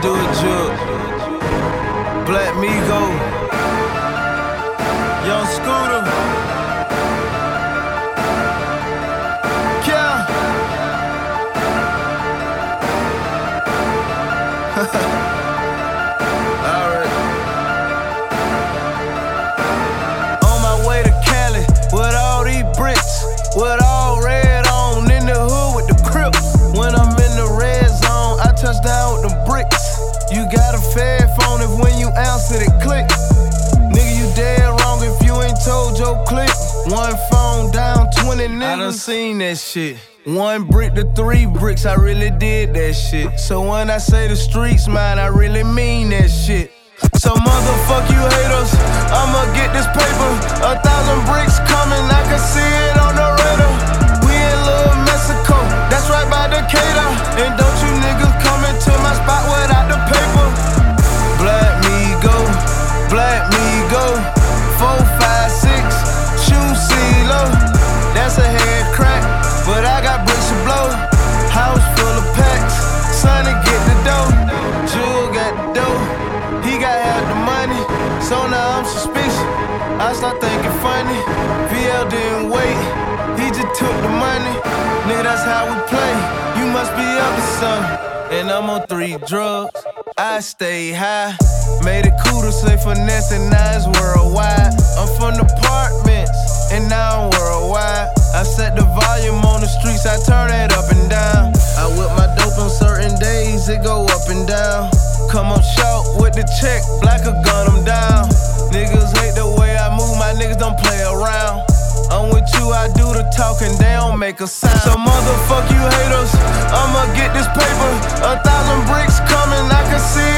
do it, Jug. Black Migo, Young Scooter, yeah. Alright. On my way to Cali with all these bricks, with all red on, in the hood with the Crips. When I'm in the red zone, I touch down with them bricks. You got a fed phone if when you answer it click. Nigga, you dead wrong if you ain't told your click. One phone down, 20 niggas. I done seen that shit. 1 brick to 3 bricks, I really did that shit. So when I say the streets mine, I really mean that shit. So motherfuck you haters, I'ma get this paper. 1,000 bricks coming, I can see it on the radar. We in Little Mexico, that's right by Decatur. And don't you niggas come into my spot without the paper. Black Migo, 4, 5, 6, shoe CeeLo. That's a head crack, but I got bricks to blow. House full of packs, Sonny get the dough. Jewel got the dough, he got half the money. So now I'm suspicious, I start thinking funny. VL didn't wait, he just took the money. Nigga, that's how we play, you must be up to something. And I'm on 3 drugs, I stay high. Made it cool to say finesse and now it's worldwide. I'm from the apartments and now I'm worldwide. I set the volume on the streets, I turn it up and down. I whip my dope on certain days, it go up and down. Come up short with the check, black or gun them down. Niggas hate the way I move, my niggas don't play around. I'm with you, I do the talking, they don't make a sound. So motherfuck you haters, I'ma get this paper. 1,000 bricks coming, I can see